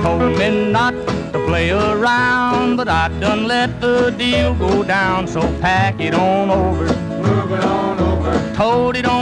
told me not to play around, but I done let the deal go down. So pack it on over, move it on over, tote it on